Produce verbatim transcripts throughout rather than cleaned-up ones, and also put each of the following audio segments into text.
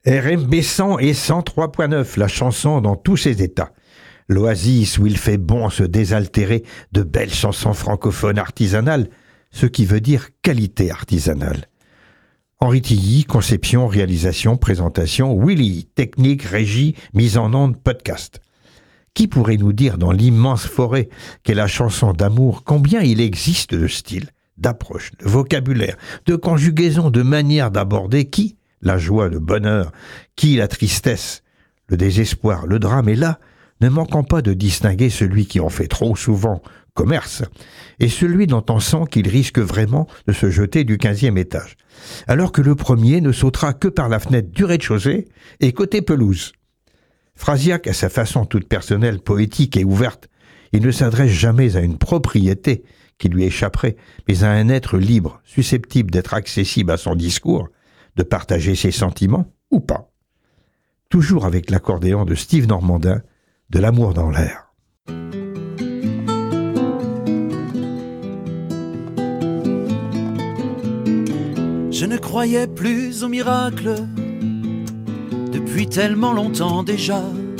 R M B cent et cent trois point neuf, la chanson dans tous ses états. L'oasis où il fait bon se désaltérer de belles chansons francophones artisanales, ce qui veut dire qualité artisanale. Henri Tilly, conception, réalisation, présentation, Willy, technique, régie, mise en onde, podcast. Qui pourrait nous dire dans l'immense forêt qu'est la chanson d'amour combien il existe de styles, d'approches, de vocabulaire, de conjugaisons, de manières d'aborder qui la joie, le bonheur, qui la tristesse, le désespoir, le drame, et là, ne manquant pas de distinguer celui qui en fait trop souvent commerce et celui dont on sent qu'il risque vraiment de se jeter du quinzième étage, alors que le premier ne sautera que par la fenêtre du rez-de-chaussée et côté pelouse. Phrasiaque à sa façon toute personnelle, poétique et ouverte, il ne s'adresse jamais à une propriété qui lui échapperait, mais à un être libre, susceptible d'être accessible à son discours, de partager ses sentiments ou pas. Toujours avec l'accordéon de Steve Normandin, de l'amour dans l'air. Je ne croyais plus au miracle depuis tellement longtemps déjà.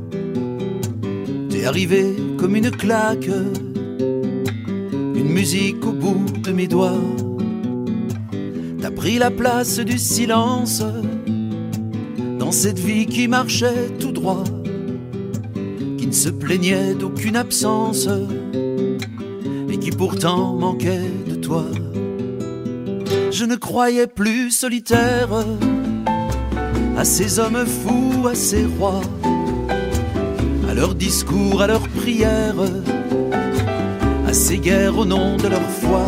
T'es arrivé comme une claque, une musique au bout de mes doigts. T'as pris la place du silence dans cette vie qui marchait tout droit, qui ne se plaignait d'aucune absence et qui pourtant manquait de toi. Je ne croyais plus solitaire à ces hommes fous, à ces rois, à leurs discours, à leurs prières, à ces guerres au nom de leur foi.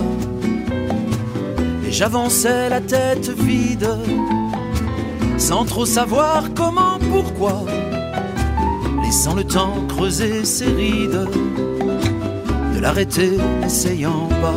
Et j'avançais la tête vide, sans trop savoir comment, pourquoi, laissant le temps creuser ses rides, de l'arrêter n'essayant pas.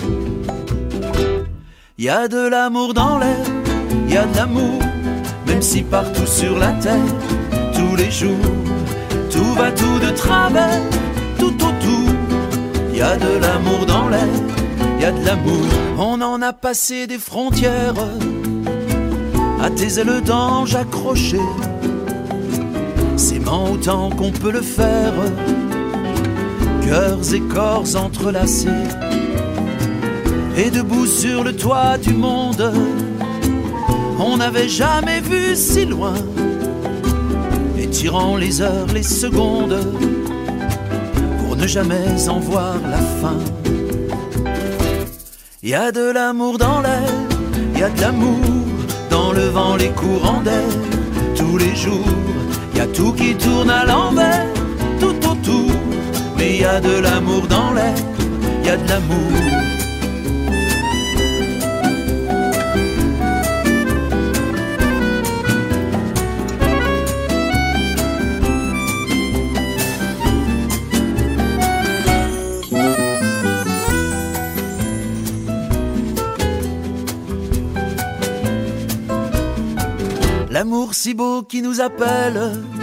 Y a de l'amour dans l'air, y a de l'amour, même si partout sur la terre, tous les jours, tout va tout de travers, tout autour. Y a de l'amour dans l'air, y a de l'amour. On en a passé des frontières, à tes ailes d'ange accrochées, s'aimant autant qu'on peut le faire, cœurs et corps entrelacés. Et debout sur le toit du monde, on n'avait jamais vu si loin, étirant les heures, les secondes, pour ne jamais en voir la fin. Y a de l'amour dans l'air, y a de l'amour dans le vent, les courants d'air, tous les jours. Y a tout qui tourne à l'envers, tout autour. Mais y a de l'amour dans l'air, y a de l'amour. L'amour si beau qui nous appelle,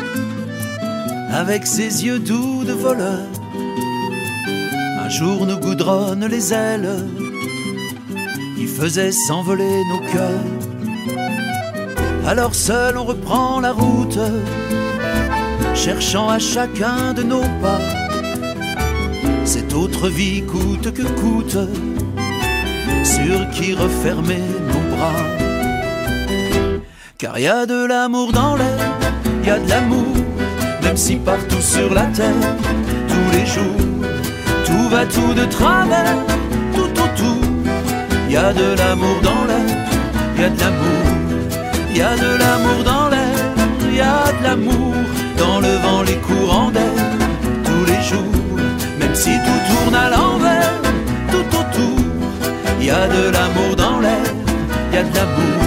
avec ses yeux doux de voleur, un jour nous goudronne les ailes, qui faisait s'envoler nos cœurs. Alors seul on reprend la route, cherchant à chacun de nos pas cette autre vie coûte que coûte, sur qui refermer nos bras. Car y a de l'amour dans l'air, y a de l'amour, même si partout sur la terre, tous les jours, tout va tout de travers, tout autour. Y a de l'amour dans l'air, y a de l'amour, y a de l'amour dans l'air, y a de l'amour, dans le vent les courants d'air, tous les jours, même si tout tourne à l'envers, tout autour. Y a de l'amour dans l'air, y a de l'amour.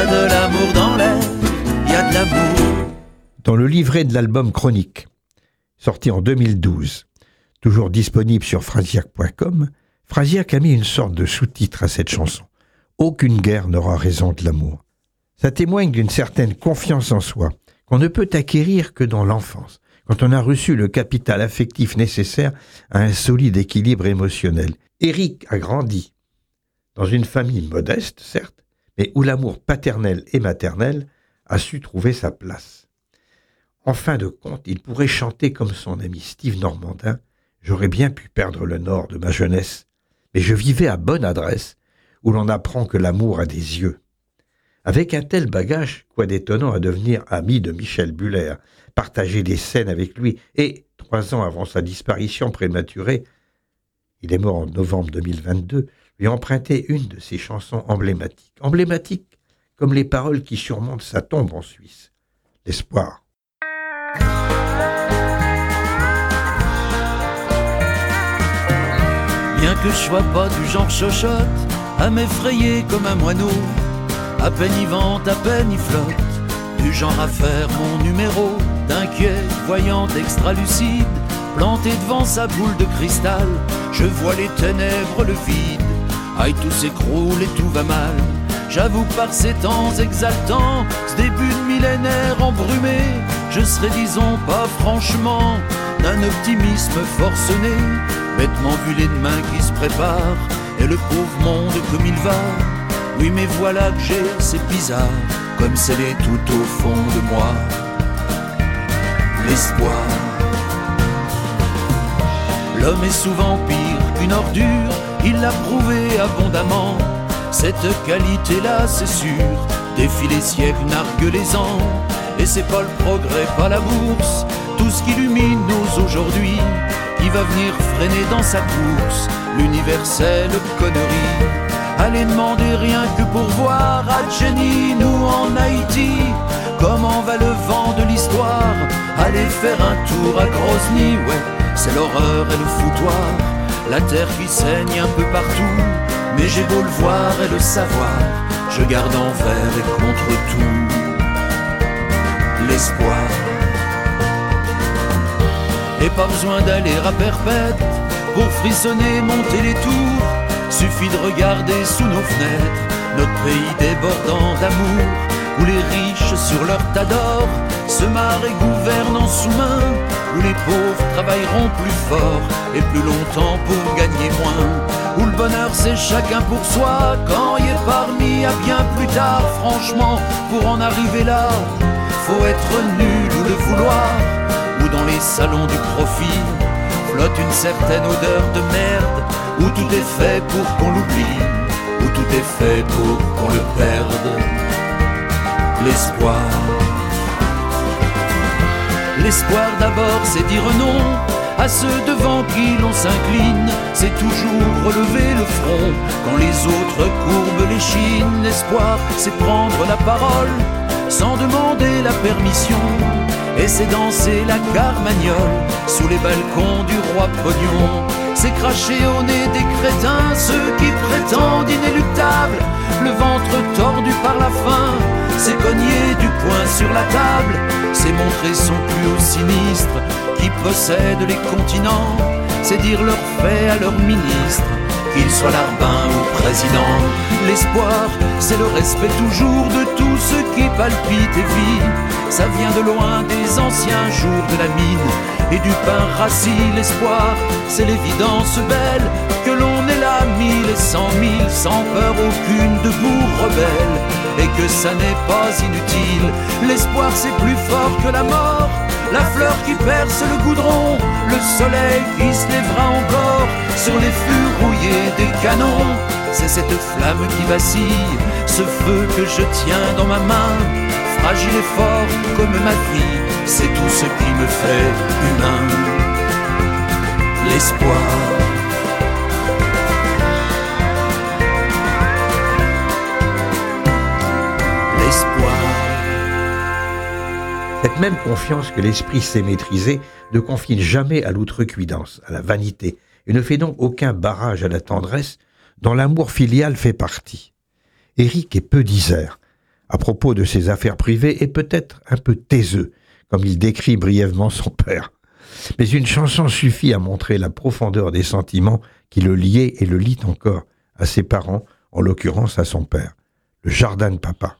Dans le livret de l'album Chronique, sorti en deux mille douze. Toujours disponible sur frasiac point com, Frasiac a mis une sorte de sous-titre à cette chanson. Aucune guerre n'aura raison de l'amour. Ça témoigne d'une certaine confiance en soi, qu'on ne peut acquérir que dans l'enfance, quand on a reçu le capital affectif nécessaire à un solide équilibre émotionnel. Éric a grandi dans une famille modeste, certes, mais où l'amour paternel et maternel a su trouver sa place. En fin de compte, il pourrait chanter comme son ami Steve Normandin « J'aurais bien pu perdre le nord de ma jeunesse, mais je vivais à bonne adresse, où l'on apprend que l'amour a des yeux. » Avec un tel bagage, quoi d'étonnant à devenir ami de Michel Buller, partager des scènes avec lui, et, trois ans avant sa disparition prématurée, il est mort en novembre deux mille vingt-deux, lui emprunter une de ses chansons emblématiques. Emblématiques comme les paroles qui surmontent sa tombe en Suisse. L'espoir. Bien que je sois pas du genre chochotte, à m'effrayer comme un moineau, à peine y vente, à peine y flotte, du genre à faire mon numéro, d'inquiet, voyante, extra-lucide, planté devant sa boule de cristal, je vois les ténèbres, le vide, aïe tout s'écroule et tout va mal. J'avoue que par ces temps exaltants, ce début de millénaire embrumé, je serais disons pas franchement d'un optimisme forcené, bêtement vu les demain qui se préparent, et le pauvre monde comme il va. Oui mais voilà que j'ai, c'est bizarre, comme scellé tout au fond de moi, l'espoir. L'homme est souvent pire qu'une ordure, il l'a prouvé abondamment. Cette qualité-là, c'est sûr, défie les siècles, nargue les ans. Et c'est pas le progrès, pas la bourse, tout ce qui illumine nos aujourd'hui, qui va venir freiner dans sa course l'universelle connerie. Allez demander rien que pour voir à Jenny, nous en Haïti, comment va le vent de l'histoire. Allez faire un tour à Grozny, ouais, c'est l'horreur et le foutoir, la terre qui saigne un peu partout. Mais j'ai beau le voir et le savoir, je garde envers et contre tout l'espoir. Et pas besoin d'aller à Perpète pour frissonner, monter les tours. Suffit de regarder sous nos fenêtres notre pays débordant d'amour, où les riches sur leur tas d'or se marrent et gouvernent en sous-main, où les pauvres travailleront plus fort et plus longtemps pour gagner moins, où le bonheur c'est chacun pour soi, quand y est parmi à bien plus tard. Franchement, pour en arriver là, faut être nul ou le vouloir, où dans les salons du profit flotte une certaine odeur de merde, où tout est fait pour qu'on l'oublie, où tout est fait pour qu'on le perde. L'espoir. L'espoir d'abord, c'est dire non à ceux devant qui l'on s'incline, c'est toujours relever le front quand les autres courbent l'échine. L'espoir, c'est prendre la parole sans demander la permission, et c'est danser la carmagnole sous les balcons du roi Pognon. C'est cracher au nez des crétins, ceux qui prétendent inéluctables, le ventre tordu par la faim. C'est cogner du poing sur la table, c'est montrer son plus haut sinistre qui possède les continents. C'est dire leur fait à leur ministre, qu'il soit larbin ou président. L'espoir, c'est le respect toujours de tout ce qui palpite et vit. Ça vient de loin des anciens jours de la mine et du pain rassis. L'espoir, c'est l'évidence belle que l'on est là mille et cent mille, sans peur aucune, debout rebelle, et que ça n'est pas inutile. L'espoir, c'est plus fort que la mort, la fleur qui perce le goudron, le soleil qui se lèvera encore sur les fûts rouillés des canons. C'est cette flamme qui vacille, ce feu que je tiens dans ma main, fragile et fort comme ma vie, c'est tout ce qui me fait humain. L'espoir. L'espoir. Cette même confiance que l'esprit sait maîtriser ne confine jamais à l'outrecuidance, à la vanité, et ne fait donc aucun barrage à la tendresse dont l'amour filial fait partie. Éric est peu disert à propos de ses affaires privées et peut-être un peu taiseux, comme il décrit brièvement son père. Mais une chanson suffit à montrer la profondeur des sentiments qui le liaient et le lient encore à ses parents, en l'occurrence à son père. Le jardin de papa.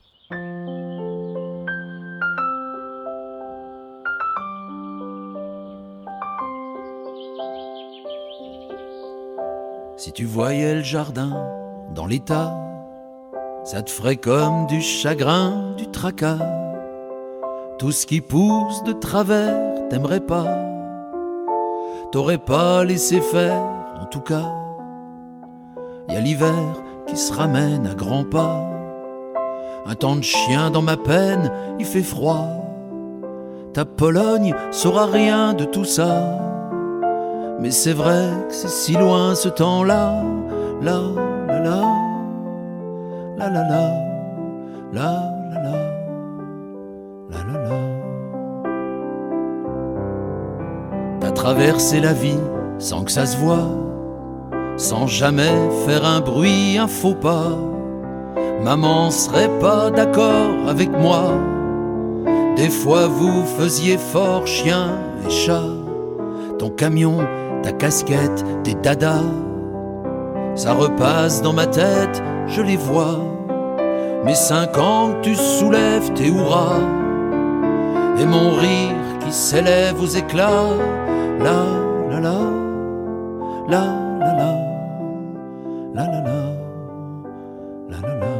Si tu voyais le jardin dans l'état, ça te ferait comme du chagrin, du tracas. Tout ce qui pousse de travers, t'aimerais pas. T'aurais pas laissé faire, en tout cas. Y a l'hiver qui se ramène à grands pas. Un temps de chien dans ma peine, il fait froid. Ta Pologne saura rien de tout ça. Mais c'est vrai que c'est si loin ce temps-là. La la la, la la la, la la la, la la la. T'as traversé la vie sans que ça se voie, sans jamais faire un bruit, un faux pas. Maman serait pas d'accord avec moi. Des fois vous faisiez fort chien et chat. Ton camion, ta casquette, tes dadas, ça repasse dans ma tête, je les vois. Mes cinq ans que tu soulèves tes hurrahs, et mon rire qui s'élève aux éclats. La la la, la la la, la la la, la la la.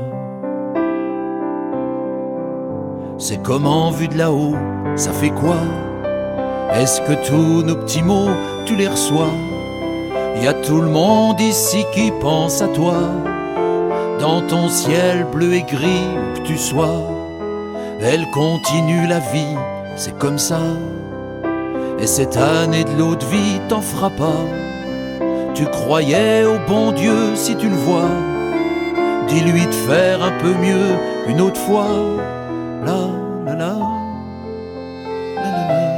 C'est comment vu de là-haut, ça fait quoi? Est-ce que tous nos petits mots, tu les reçois? Y a tout le monde ici qui pense à toi, dans ton ciel bleu et gris où que tu sois. Elle continue la vie, c'est comme ça. Et cette année de l'eau de vie t'en fera pas. Tu croyais au bon Dieu si tu le vois. Dis-lui de faire un peu mieux une autre fois. La la la, la la la.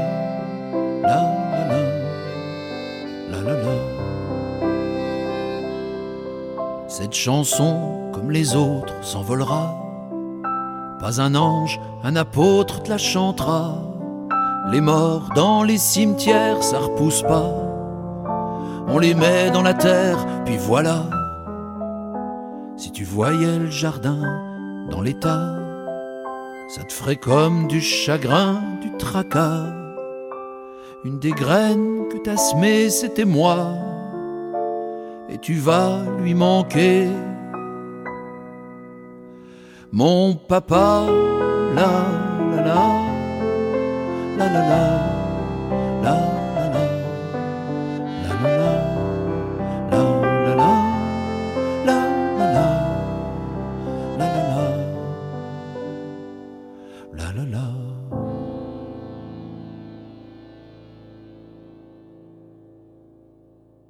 Cette chanson, comme les autres, s'envolera. Pas un ange, un apôtre te la chantera. Les morts dans les cimetières, ça repousse pas. On les met dans la terre, puis voilà. Si tu voyais le jardin dans l'état, ça te ferait comme du chagrin, du tracas. Une des graines que t'as semées, c'était moi. Et tu vas lui manquer. Mon papa, la la la, la la la, la